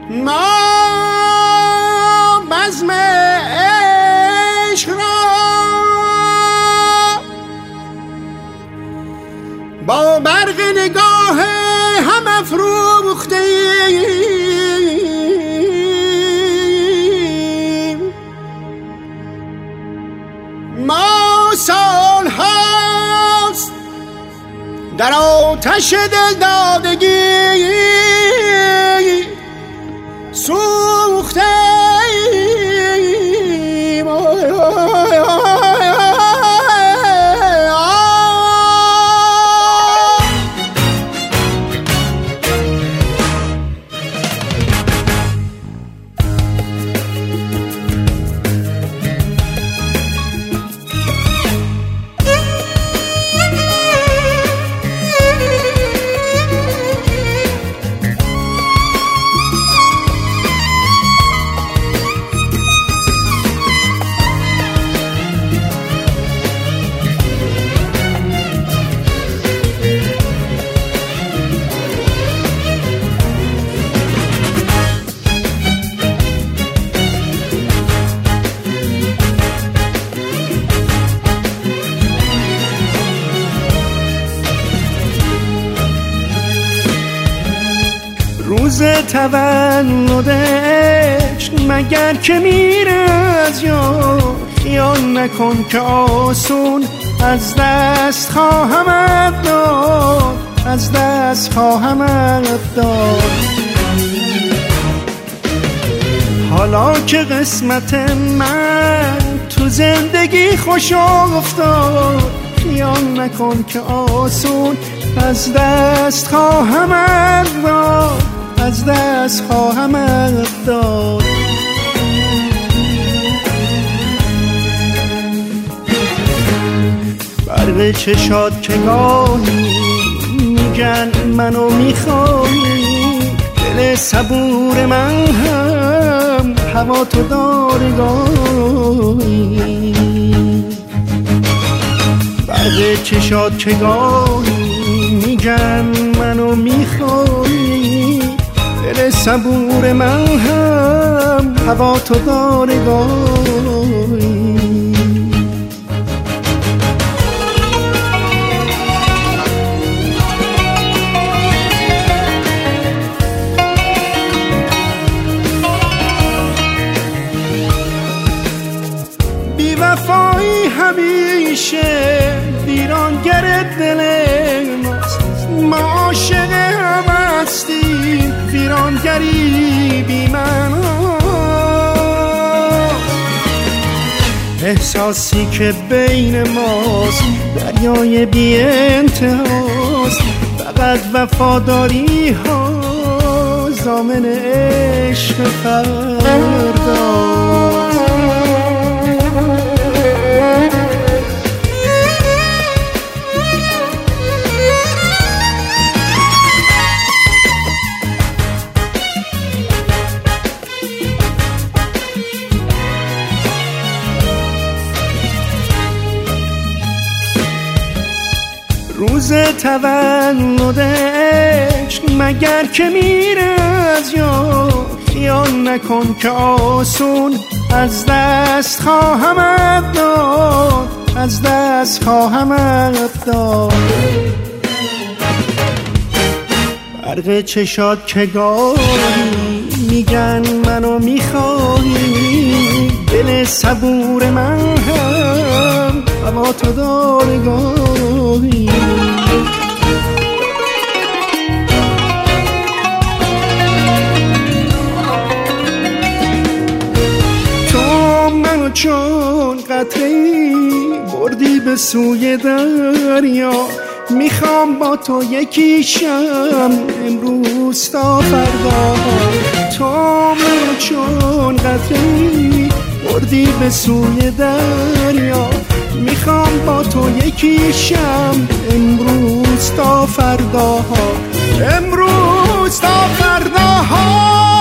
ما بزم عشق را با برق نگاه هم افروختیم. ما سال هاست در آتش دلدادگی سوختیم. روز تولد عشق مگر که میره از یاد، خیال نکن که آسون از دست خواهمت داد، از دست خواهمت داد. حالا که قسمت من تو زندگی خوش افتاد، خیال نکن که آسون از دست خواهمت داد، از دست خواهمت داد. برق چشات که گاهی میگن منو میخوایی، دل صبور من هم هوا تو داره گاهی. برق چشات که گاهی میگن منو میخوایی، دل صبور من هم هوا تو داره گاهی. بی وفایی همیشه ویرانگر دل ماست، ما عاشق هم هستیم، ویرانگری بی معناست. احساسی که بین ماست دریای بی انتهاست، فقط وفاداری ها ضامن عشق فرداست. روز تولد عشق مگر که میره از یاد، خیال نکن که آسون از دست خواهمت داد، از دست خواهمت داد. برق چشات که گاهی میگن منو میخوایی، دل صبور من هم هوا تو داره گاهی. تو منو چون قطره‌ای بردی به سوی دریا، میخوام با تو یکی شم امروز تا فردا. تو منو چون قطره‌ای بردی به سوی دریا، میخوام با تو یکی شم امروز تا فردا، امروز تا فردا.